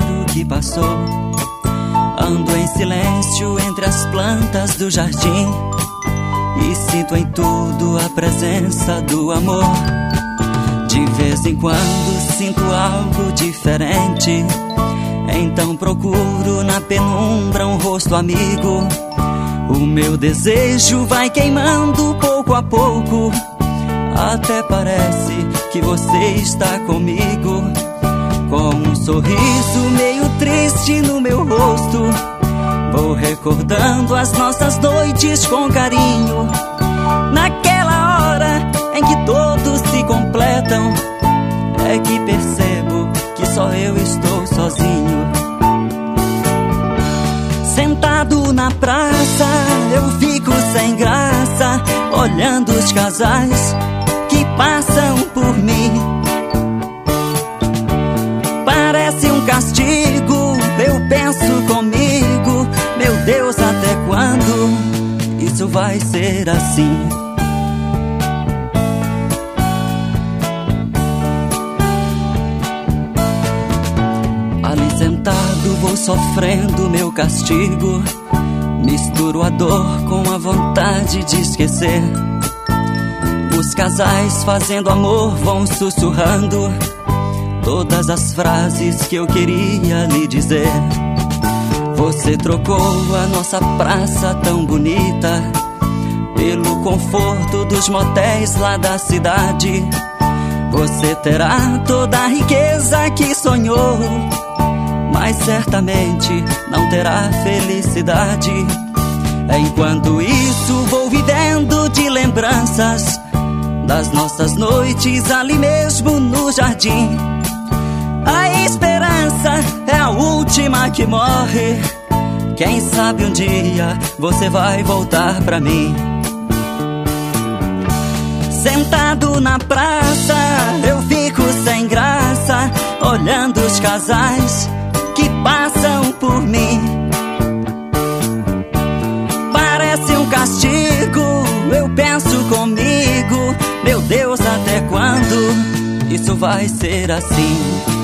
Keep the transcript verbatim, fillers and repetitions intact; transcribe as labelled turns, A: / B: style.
A: o que passou. Ando em silêncio entre as plantas do jardim e sinto em tudo a presença do amor. De vez em quando sinto algo diferente, então procuro na penumbra um rosto amigo. O meu desejo vai queimando pouco a pouco, até parece que você está comigo. Com um sorriso meio triste no meu rosto, vou recordando as nossas noites com carinho. Naquela hora em que todos se completam, é que percebo que só eu estou sozinho. Sentado na praça, eu fico sem graça, olhando os casais que passam por mim. Parece um castigo, eu penso comigo, meu Deus, até quando isso vai ser assim? Ali sentado vou sofrendo meu castigo, misturo a dor com a vontade de esquecer. Os casais fazendo amor vão sussurrando todas as frases que eu queria lhe dizer. Você trocou a nossa praça tão bonita pelo conforto dos motéis lá da cidade. Você terá toda a riqueza que sonhou, mas certamente não terá felicidade. Enquanto isso vou vivendo de lembranças das nossas noites ali mesmo no jardim. A esperança é a última que morre, quem sabe um dia você vai voltar pra mim. Sentado na praça, eu fico sem graça, olhando os casais que passam por mim. Parece um castigo, eu penso comigo, meu Deus, até quando isso vai ser assim?